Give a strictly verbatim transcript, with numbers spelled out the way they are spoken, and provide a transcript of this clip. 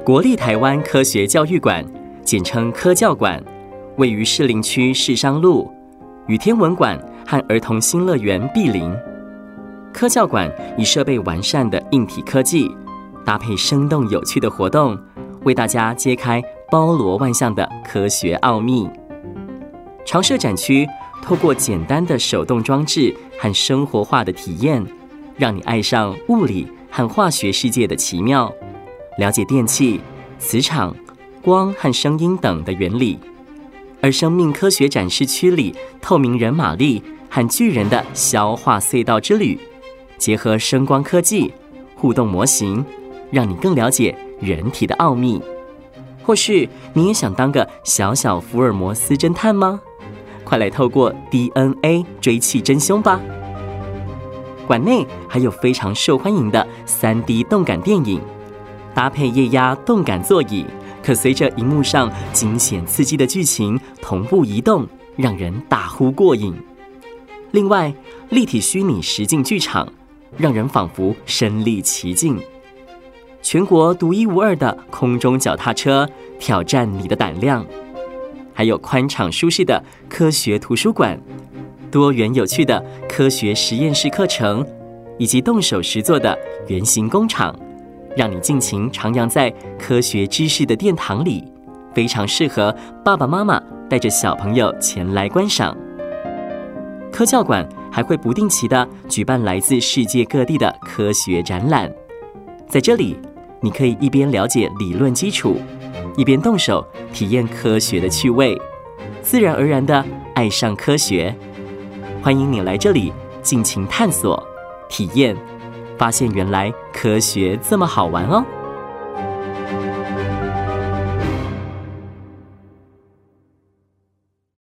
国立台湾科学教育馆，简称科教馆，位于士林区士商路，与天文馆和儿童新乐园毗邻。科教馆以设备完善的硬体科技，搭配生动有趣的活动，为大家揭开包罗万象的科学奥秘。常设展区透过简单的手动装置和生活化的体验，让你爱上物理和化学世界的奇妙，了解电气、磁场、光和声音等的原理。而生命科学展示区里透明人马力和巨人的消化隧道之旅，结合声光科技、互动模型，让你更了解人体的奥秘。或是你也想当个小小福尔摩斯侦探吗？快来透过 D N A 追气真凶吧！馆内还有非常受欢迎的 三 D 动感电影，搭配液压动感座椅，可随着荧幕上惊险刺激的剧情同步移动，让人大呼过瘾。另外，立体虚拟实境剧场，让人仿佛身临其境。全国独一无二的空中脚踏车，挑战你的胆量。还有宽敞舒适的科学图书馆，多元有趣的科学实验室课程，以及动手实作的原型工厂，让你尽情徜徉在科学知识的殿堂里，非常适合爸爸妈妈带着小朋友前来观赏。科教馆还会不定期的举办来自世界各地的科学展览，在这里你可以一边了解理论基础，一边动手体验科学的趣味，自然而然地爱上科学。欢迎你来这里尽情探索、体验，发现原来科学这么好玩哦！